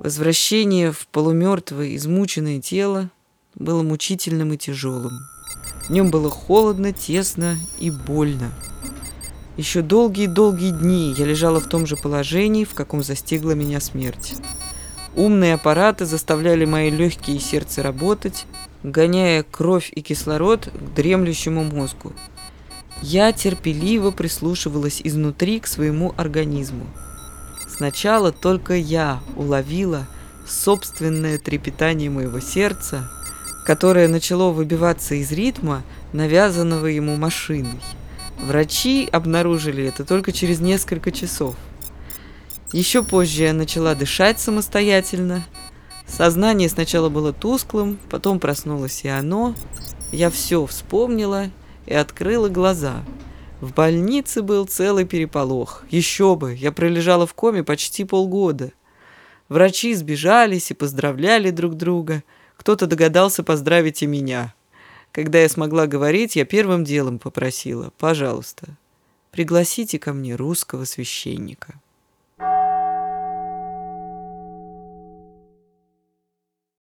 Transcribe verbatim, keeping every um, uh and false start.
Возвращение в полумертвое, измученное тело было мучительным и тяжелым. В нем было холодно, тесно и больно. Еще долгие-долгие дни я лежала в том же положении, в каком застигла меня смерть. Умные аппараты заставляли мои легкие и сердце работать, гоняя кровь и кислород к дремлющему мозгу. Я терпеливо прислушивалась изнутри к своему организму. Сначала только я уловила собственное трепетание моего сердца, которое начало выбиваться из ритма, навязанного ему машиной. Врачи обнаружили это только через несколько часов. Еще позже я начала дышать самостоятельно. Сознание сначала было тусклым, потом проснулось и оно. Я все вспомнила и открыла глаза. В больнице был целый переполох. Еще бы, я пролежала в коме почти полгода. Врачи сбежались и поздравляли друг друга. Кто-то догадался поздравить и меня. Когда я смогла говорить, я первым делом попросила: пожалуйста, пригласите ко мне русского священника.